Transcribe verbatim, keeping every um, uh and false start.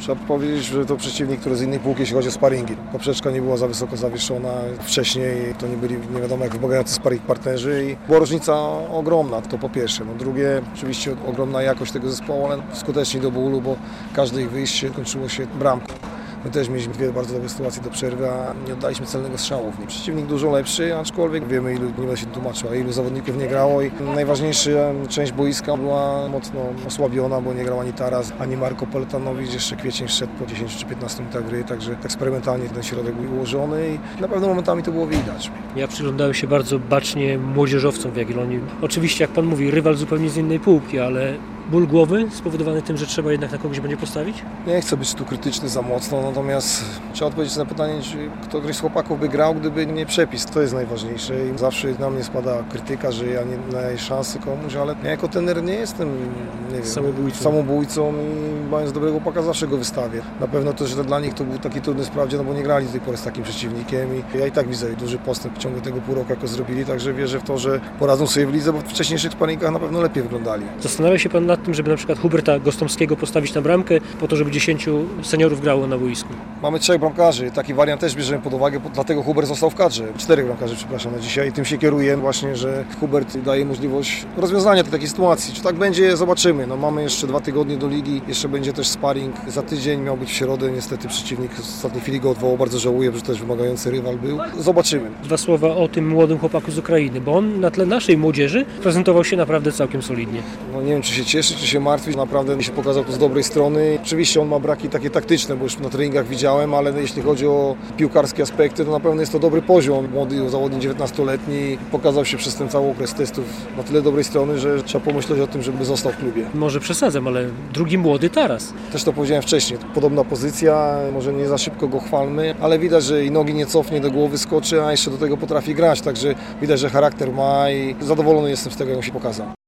Trzeba powiedzieć, że to przeciwnik, który z innej półki, jeśli chodzi o sparingi. Poprzeczka nie była za wysoko zawieszona. Wcześniej to nie byli nie wiadomo jak wymagający sparing partnerzy i była różnica ogromna, to po pierwsze. No drugie, oczywiście ogromna jakość tego zespołu, ale skuteczni do bólu, bo każde ich wyjście kończyło się bramką. My też mieliśmy dwie bardzo dobre sytuacje do przerwy, a nie oddaliśmy celnego strzału w nim. Przeciwnik dużo lepszy, aczkolwiek wiemy, ilu, nie będę się tłumaczył, a ilu zawodników nie grało i najważniejsza część boiska była mocno osłabiona, bo nie grał ani Taras, ani Marko Poletanowicz. Jeszcze kwiecień wszedł po dziesięciu czy piętnastu minutach gry, także eksperymentalnie ten środek był ułożony i na pewno momentami to było widać. Ja przyglądałem się bardzo bacznie młodzieżowcom w Jagiellonii. Oczywiście, jak pan mówi, rywal zupełnie z innej półki, ale ból głowy spowodowany tym, że trzeba jednak na kogoś będzie postawić? Nie chcę być tu krytyczny za mocno, natomiast trzeba odpowiedzieć na pytanie, czy któryś z chłopaków by grał, gdyby nie przepis. To jest najważniejsze i zawsze na mnie spada krytyka, że ja nie daję szansy komuś, ale ja jako trener nie jestem nie wiem, samobójcą. samobójcą i mając dobrego chłopaka zawsze go wystawię. Na pewno też że dla nich to był taki trudny sprawdzian, no bo nie grali do tej pory z takim przeciwnikiem i ja i tak widzę duży postęp w ciągu tego pół roku, jako zrobili, także wierzę w to, że poradzą sobie w lidze, bo w wcześniejszych sparingach na pewno lepiej wyglądali. Zastanawia się pan nad tym, żeby na przykład Huberta Gostomskiego postawić na bramkę po to, żeby dziesięciu seniorów grało na boisku? Mamy trzech bramkarzy, taki wariant też bierzemy pod uwagę, dlatego Hubert został w kadrze. Czterech bramkarzy, przepraszam, na dzisiaj. I tym się kieruję właśnie, że Hubert daje możliwość rozwiązania takiej sytuacji. Czy tak będzie, zobaczymy. No, mamy jeszcze dwa tygodnie do ligi, jeszcze będzie też sparring. Za tydzień miał być w środę, niestety przeciwnik w ostatniej chwili go odwołał. Bardzo żałuję, że też wymagający rywal był. Zobaczymy. Dwa słowa o tym młodym chłopaku z Ukrainy, bo on na tle naszej młodzieży prezentował się naprawdę całkiem solidnie. No, nie wiem, czy się cieszy, czy się martwi. Naprawdę mi się pokazał to z dobrej strony. Oczywiście on ma braki takie taktyczne, bo już na treningach widziałem, ale jeśli chodzi o piłkarskie aspekty, to na pewno jest to dobry poziom. Młody zawodnik dziewiętnastoletni pokazał się przez ten cały okres testów na tyle dobrej strony, że trzeba pomyśleć o tym, żeby został w klubie. Może przesadzam, ale drugi młody Taras. Też to powiedziałem wcześniej. Podobna pozycja, może nie za szybko go chwalmy, ale widać, że i nogi nie cofnie, do głowy skoczy, a jeszcze do tego potrafi grać. Także widać, że charakter ma i zadowolony jestem z tego, jak on się pokazał.